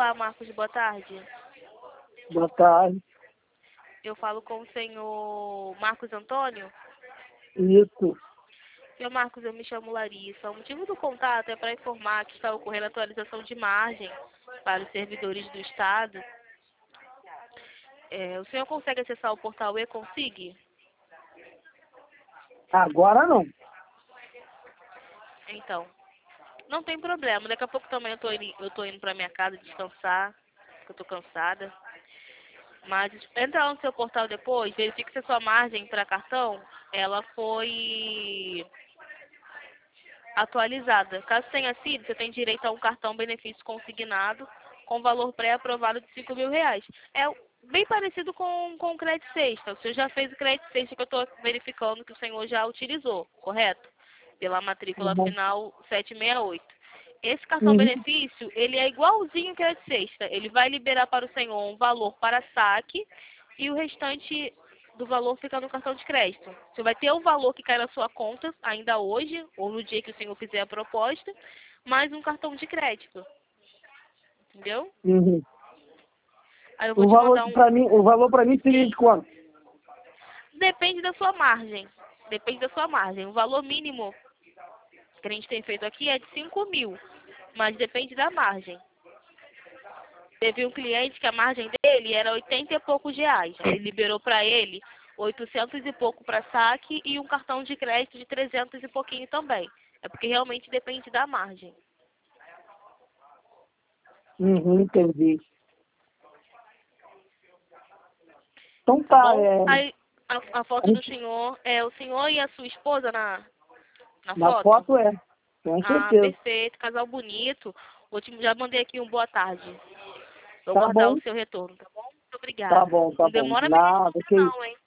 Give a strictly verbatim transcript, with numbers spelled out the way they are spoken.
Olá, Marcos, boa tarde. Boa tarde. Eu falo com o senhor Marcos Antônio. Isso. Senhor Marcos, eu me chamo Larissa. O motivo do contato é para informar que está ocorrendo atualização de margem para os servidores do Estado. É, o senhor consegue acessar o portal e-consig? Agora não. Então, não tem problema. Daqui a pouco também eu tô, indo- eu tô indo para minha casa descansar, porque eu tô cansada. Mas entra lá no seu portal depois, verifique se a sua margem para cartão, ela foi atualizada. Caso tenha sido, você tem direito a um cartão benefício consignado com valor pré-aprovado de cinco mil reais. É bem parecido com, com o crédito sexta. O senhor já fez o crédito sexta que eu estou verificando que o senhor já utilizou, correto? Pela matrícula Uhum. final setecentos e sessenta e oito. Esse cartão Uhum. benefício, ele é igualzinho ao crédito sexta. Ele vai liberar para o senhor um valor para saque e o restante do valor fica no cartão de crédito. Você vai ter o valor que cai na sua conta ainda hoje, ou no dia que o senhor fizer a proposta, mais um cartão de crédito. Entendeu? Uhum. Aí eu vou O te valor mandar um... para mim, o valor para mim seria de quanto? Depende da sua margem. Depende da sua margem. O valor mínimo que a gente tem feito aqui é de cinco mil, mas depende da margem. Teve um cliente que a margem dele era oitenta e poucos reais. Ele liberou para ele oitocentos e pouco para saque e um cartão de crédito de trezentos e pouquinho também. É porque realmente depende da margem. Uhum, entendi. Então Tá tá, bom? é, Aí a, a a foto do gente, senhor é o senhor e a sua esposa na, na na foto? foto é, com Ah, certeza. perfeito, casal bonito. Vou te, já mandei aqui um boa tarde. Vou Tá guardar bom, o seu retorno, tá bom? Muito tá obrigada. bom, tá Não bom. demora a me Nada, responder que não, hein?